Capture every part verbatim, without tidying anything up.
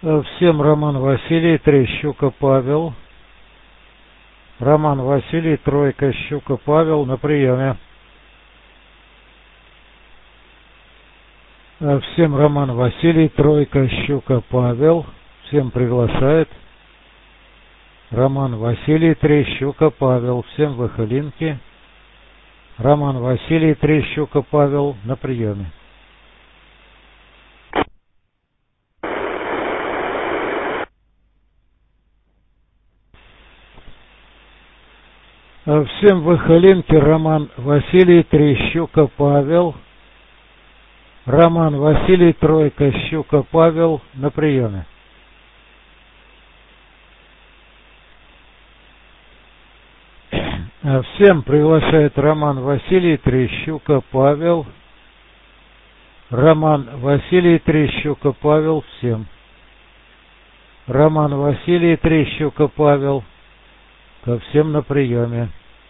Э, Всем Роман Василий, Трещука Павел. Роман Василий, Тройка, Щука Павел на приеме. Э, Всем Роман Василий, Тройка, Щука Павел. Всем приглашает. Роман Василий, Трещука Павел. Всем выхолинки. Роман Василий, Трещука Павел на приеме. Всем выхолинки. Роман Василий, Трещука Павел. Роман Василий, Тройка, Щука Павел на приеме. Всем приглашает Роман Василий, Трещука Павел. Роман Василий, Трещука Павел. Всем. Роман Василий, Трещука Павел. Ко всем на приеме.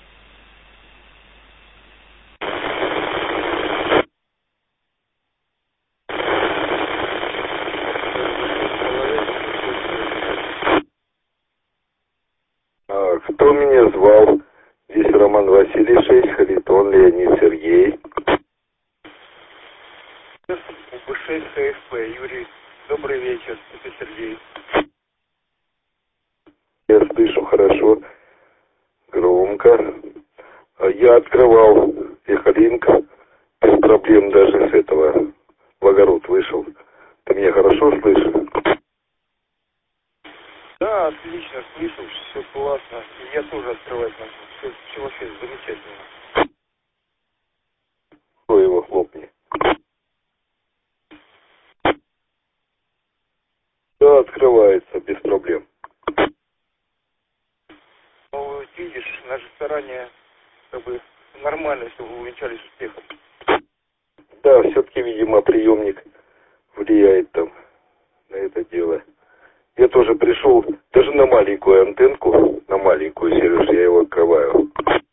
А, кто меня звал? Здесь Роман Василий, шесть, Харитон, Леонид, Сергей. шесть ХФП, Юрий. Добрый вечер, это Сергей. Я слышу хорошо, громко. Я открывал Эхолинк, без проблем даже с этого. В огород вышел. Ты меня хорошо слышишь? Да, отлично, слышу, все классно. Я тоже открывать начал. Все, все вообще замечательно. Кто его хлопни? Да, открывается, без проблем. Ну, видишь, наши старания как бы нормально, чтобы увенчались успехом. Да, все-таки, видимо, приемник влияет там на это дело. Я тоже пришел даже на маленькую антенку, на маленькую, Сереж, я его открываю.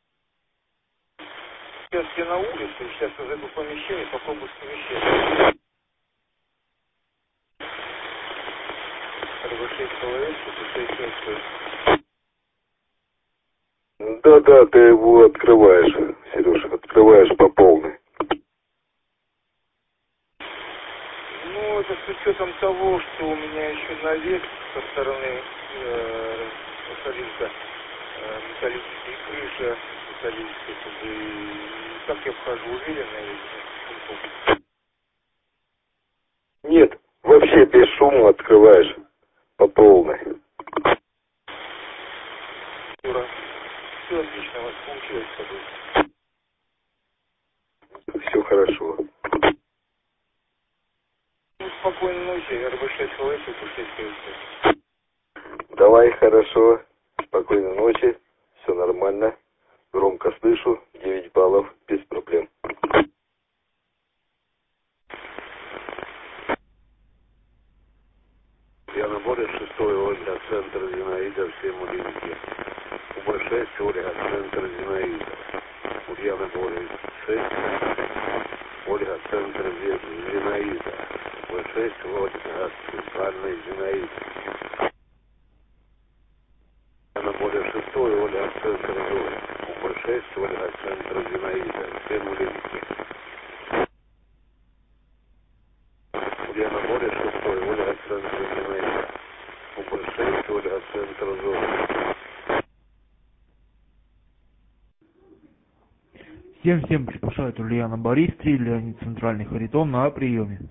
Сейчас я на улице, сейчас я зайду в помещение, попробую совмещать. шесть человек, шесть человек. Да-да, ты его открываешь, Сереж, открываешь по полной. Ну, это с учетом того, что у меня еще навес со стороны э, Эхолинка, э, металлическая крыша металлическая, как бы, и так я вхожу уверенно. И... Нет, вообще без шума открываешь по полной. Юра, все отлично, у вас получилось с тобой. Все хорошо. Ну, спокойной ночи, эр бэ шесть ХВС, шесть ХВС. Давай, хорошо. Спокойной ночи. Все нормально. Громко слышу. девять баллов. Без проблем. Я на море шестой, Ольга, центр Зинаида, все мулинки. У Б шесть, Ольга, центр Зинаида. Ульяна море шесть, Ольга, центр Зинаида. Б шесть, Ольга, центральный Зинаида. Я на море шестой, Ольга, центр Зоя. У Б шесть, Ольга, центр Зинаида. Все мулинки. Я на море шестой, Ольга, центр Зинаида. У Б шесть, Ольга, центр Зоя. Всем-всем приглашают Ульяна Борис три, Леонид Центральный Харитон на приеме.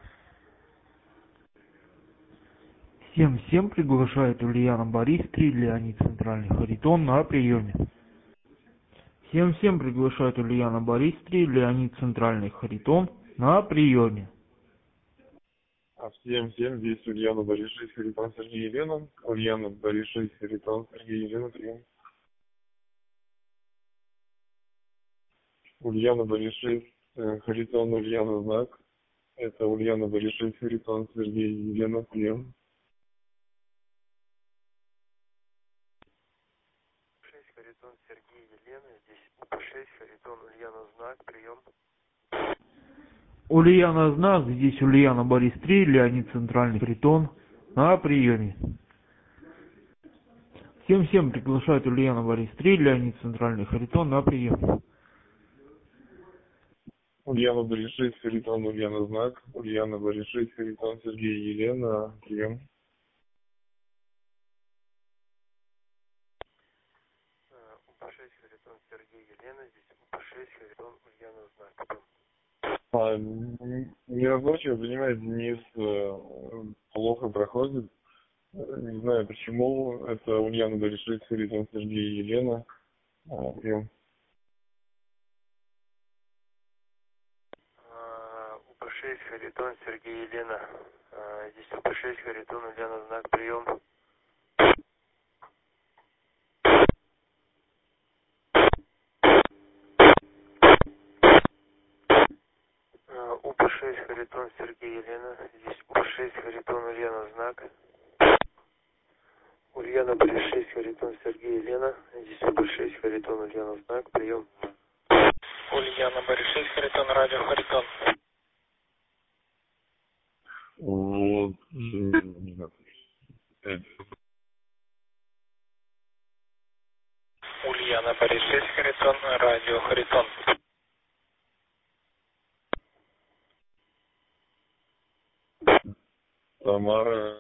Всем-всем приглашает Ульяна Борис три, Леонид Центральный Харитон на приеме. Всем-всем приглашает Ульяна Борис три, Леонид Центральный Харитон на приеме. А всем, всем, здесь Ульяна Борис шесть, Харитон, Сергей, Елена. Ульяна Борис шесть, Харитон, Сергей, Елена, прием. Ульяна Борис шесть, Харитон, Ульяна знак. Это Ульяна Борис шесть, Харитон, Сергей, Елена, прием. шесть, Харитон, Сергей, Елена. Здесь У Б шесть, Харитон, Ульяна знак, прием. Ульяна знак, здесь Ульяна Борис три, Леонид Центральный Харитон на приеме. семь-семь приглашает Ульяна Борис три, Леонид Центральный Харитон на прием. Ульяна Борис шесть, Харитон, Ульяна Знак. Ульяна Борис шесть, Харитон, Сергей, Елена. Прием. У шесть, Харитон, Сергей, Елена. Здесь У шесть, Харитон, Ульяна Знак. А, миротворчево, понимаете, Денис э, плохо проходит. Не знаю почему. Это Ульяна Борис шесть, Харитон, Сергей, Елена. А, прием. У шесть, Харитон, Сергей, Елена. Здесь У шесть, Харитон, Ульяна Знак. Прием. У шесть, Харитон, Сергей, Елена. Здесь У шесть, Харитон, Ульяна Знак. Ульяна Борис шесть, Харитон, Сергей, Елена. Здесь У шесть, Харитон, Ульяна Знак. Прием. Ульяна Борис шесть, Харитон, радио Харитон. Вот. Не знаю. Ульяна Борис шесть, Харитон, радио Харитон. Тамара.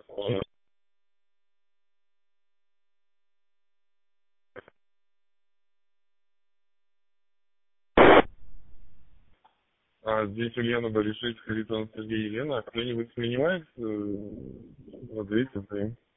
А здесь Ульяна Борис шесть, Харитон, Сергей, Елена. Кто-нибудь принимает? Вот видите,